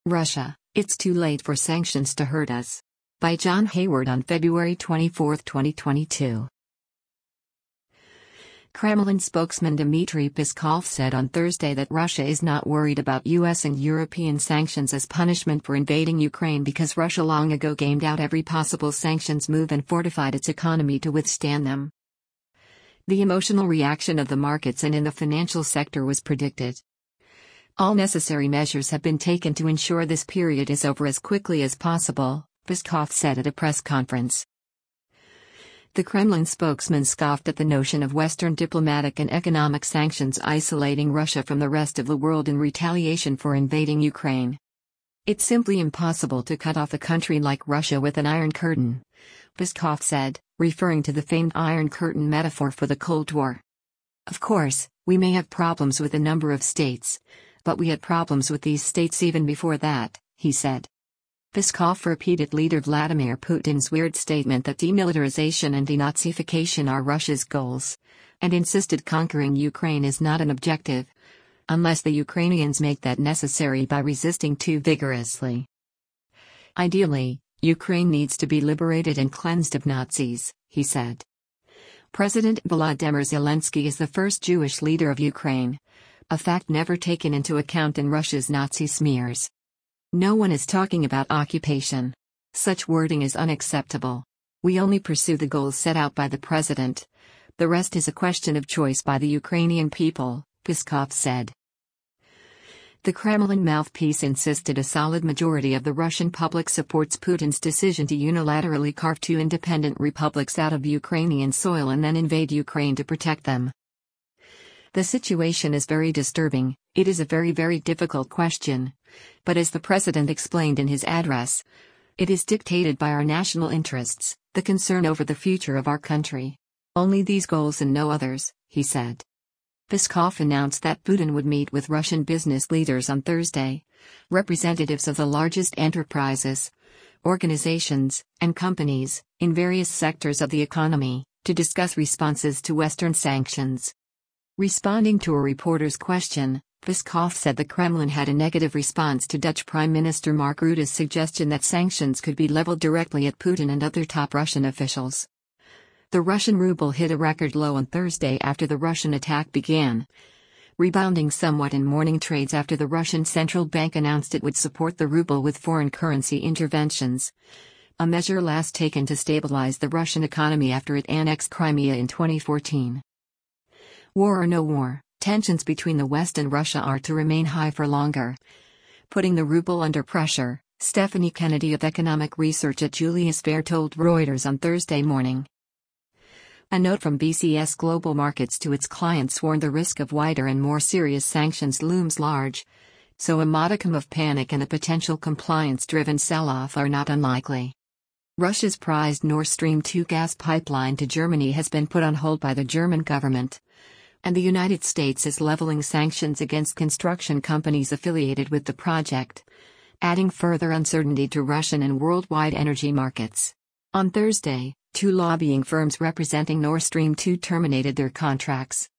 Russia, it's too late for sanctions to hurt us. By John Hayward on February 24, 2022. Kremlin spokesman Dmitry Peskov said on Thursday that Russia is not worried about U.S. and European sanctions as punishment for invading Ukraine because Russia long ago gamed out every possible sanctions move and fortified its economy to withstand them. The emotional reaction of the markets and in the financial sector was predicted. All necessary measures have been taken to ensure this period is over as quickly as possible, Peskov said at a press conference. The Kremlin spokesman scoffed at the notion of Western diplomatic and economic sanctions isolating Russia from the rest of the world in retaliation for invading Ukraine. It's simply impossible to cut off a country like Russia with an iron curtain, Peskov said, referring to the famed Iron Curtain metaphor for the Cold War. Of course, we may have problems with a number of states, but we had problems with these states even before that, he said. Peskov repeated leader Vladimir Putin's weird statement that demilitarization and denazification are Russia's goals, and insisted conquering Ukraine is not an objective, unless the Ukrainians make that necessary by resisting too vigorously. Ideally, Ukraine needs to be liberated and cleansed of Nazis, he said. President Volodymyr Zelensky is the first Jewish leader of Ukraine, a fact never taken into account in Russia's Nazi smears. No one is talking about occupation. Such wording is unacceptable. We only pursue the goals set out by the president. The rest is a question of choice by the Ukrainian people, Peskov said. The Kremlin mouthpiece insisted a solid majority of the Russian public supports Putin's decision to unilaterally carve two independent republics out of Ukrainian soil and then invade Ukraine to protect them. The situation is very disturbing. It is a very, very difficult question. But as the president explained in his address, it is dictated by our national interests, the concern over the future of our country. Only these goals and no others, he said. Peskov announced that Putin would meet with Russian business leaders on Thursday, representatives of the largest enterprises, organizations, and companies, in various sectors of the economy, to discuss responses to Western sanctions. Responding to a reporter's question, Peskov said the Kremlin had a negative response to Dutch Prime Minister Mark Rutte's suggestion that sanctions could be leveled directly at Putin and other top Russian officials. The Russian ruble hit a record low on Thursday after the Russian attack began, rebounding somewhat in morning trades after the Russian central bank announced it would support the ruble with foreign currency interventions, a measure last taken to stabilize the Russian economy after it annexed Crimea in 2014. War or no war, tensions between the West and Russia are to remain high for longer, putting the ruble under pressure, Stephanie Kennedy of economic research at Julius Baer told Reuters on Thursday morning. A note from BCS Global Markets to its clients warned the risk of wider and more serious sanctions looms large, so a modicum of panic and a potential compliance-driven sell-off are not unlikely. Russia's prized Nord Stream 2 gas pipeline to Germany has been put on hold by the German government, and the United States is leveling sanctions against construction companies affiliated with the project, adding further uncertainty to Russian and worldwide energy markets. On Thursday, two lobbying firms representing Nord Stream 2 terminated their contracts.